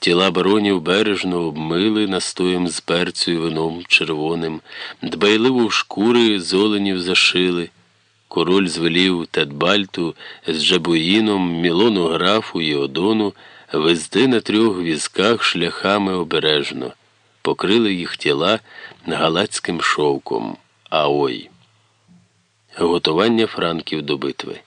Тіла баронів бережно обмили настоєм з перцю і вином червоним, дбайливо в шкури з оленів зашили. Король звелів Тедбальту з Джебоїном, Мілону графу і Одону везти на 3 візках шляхами обережно. Покрили їх тіла галацьким шовком. Аой. Готування франків до битви.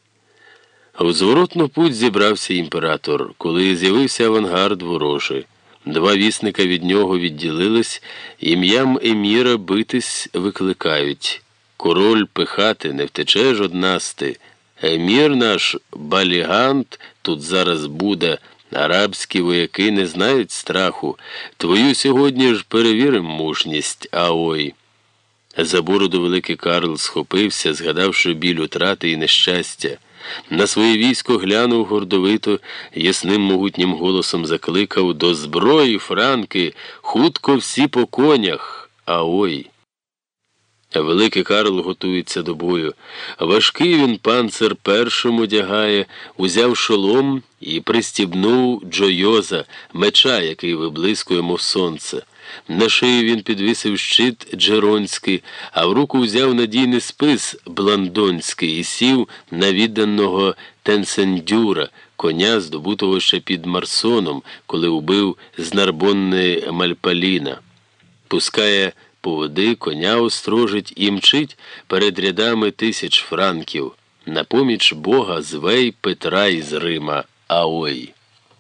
У зворотну путь зібрався імператор, коли з'явився авангард ворожий. 2 вісника від нього відділились, ім'ям еміра битись викликають. Король пихати, не втечеш од нас ти. Емір наш Балігант тут зараз буде. Арабські вояки не знають страху. Твою сьогодні ж перевірим мужність, аой. За бороду великий Карл схопився, згадавши біль утрати і нещастя. На своє військо глянув гордовито, ясним могутнім голосом закликав: «До зброї, франки! Хутко всі по конях! Аой!» Великий Карл готується до бою. Важкий він панцир першим одягає, узяв шолом і пристібнув Джойоза, меча, який виблискує, мов сонце. На шию він підвісив щит джеронський, а в руку взяв надійний спис бландонський і сів на відданого Тенсендюра, коня, здобутого ще під Марсоном, коли убив з Нарбонни Мальпаліна. Пускає поводи, коня острожить і мчить перед рядами 1000 франків. На поміч Бога звей Петра із Рима. Аой!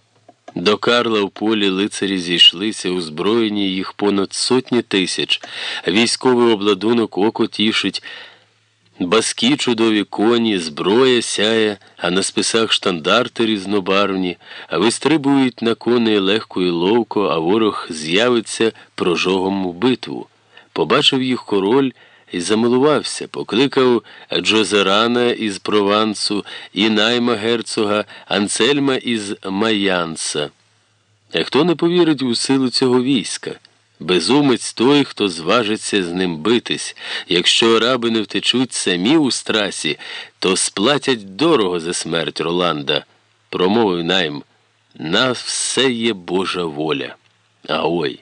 До Карла в полі лицарі зійшлися, озброєні їх понад 100 000. Військовий обладунок око тішить, баскі чудові коні, зброя сяє, а на списах штандарти різнобарвні, а вистрибують на коней легко і ловко, а ворог з'явиться прожогом в битву. Побачив їх король і замилувався, покликав Джозерана із Провансу і найма герцога Анцельма із Майянса. Хто не повірить у силу цього війська? Безумець той, хто зважиться з ним битись. Якщо араби не втечуть самі у страсі, то сплатять дорого за смерть Роланда. Промовив найм: «На все є Божа воля». Аой!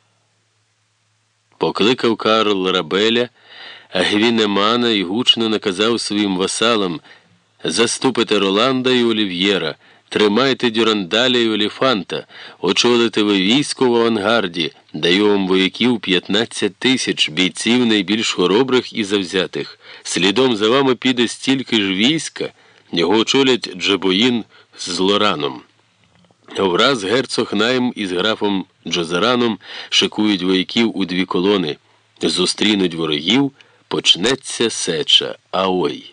Покликав Карл Рабеля, Гвінемана і гучно наказав своїм васалам: «Заступите Роланда і Олів'єра, тримайте Дюрандаля і Оліфанта, очолите ви військо в авангарді, даю вам вояків 15 000, бійців найбільш хоробрих і завзятих. Слідом за вами піде стільки ж війська, його очолять Джебоїн з Лораном». Враз герцог Найм із графом Джозераном шикують вояків у 2 колони. Зустрінуть ворогів, почнеться сеча. Аой!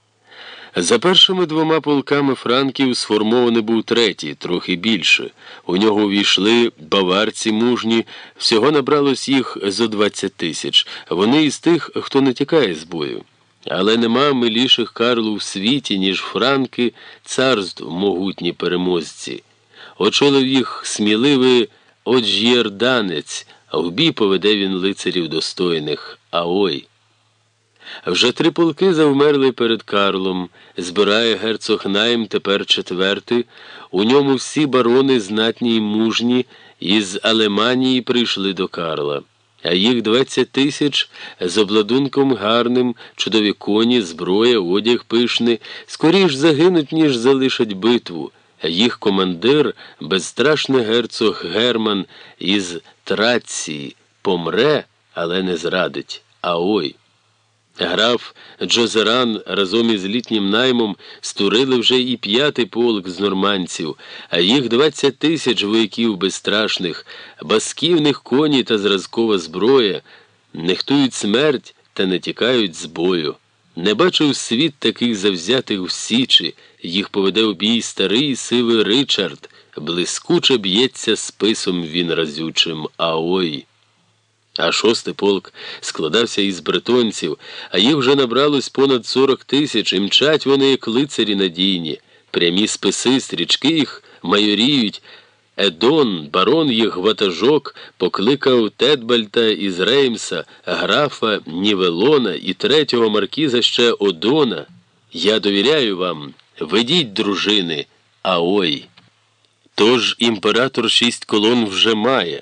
За першими 2 полками франків сформований був 3-й, трохи більше. У нього увійшли баварці мужні, всього набралось їх зо 20 000. Вони із тих, хто не тікає з бою. Але нема миліших Карлу в світі, ніж франки, царств могутні переможці. Очолив їх сміливий Оджєрданець, а в бій поведе він лицарів достойних. Аой! Вже 3 полки завмерли перед Карлом, збирає герцог Найм тепер 4-й, у ньому всі барони знатні й мужні із Алеманії прийшли до Карла. А їх 20 000 з обладунком гарним, чудові коні, зброя, одяг пишний, скоріш загинуть, ніж залишать битву. Їх командир, безстрашний герцог Герман із Трації, помре, але не зрадить. Аой! Граф Джозеран разом із літнім наймом стурили вже і 5-й полк з нормандців, а їх 20 000 вояків безстрашних, басківних коні та зразкова зброя, нехтують смерть та не тікають з бою. Не бачив світ таких завзятих в січі, їх поведе у бій старий сивий Ричард, блискуче б'ється списом він разючим. Аой! А 6-й полк складався із бретонців, а їх вже набралось понад 40 000, і мчать вони, як лицарі надійні. Прямі списи, стрічки їх майоріють. Едон, барон їх ватажок, покликав Тедбальта із Реймса, графа Нівелона і 3-го маркіза ще Одона. «Я довіряю вам, ведіть, дружини, аой!» Тож імператор 6 колон вже має.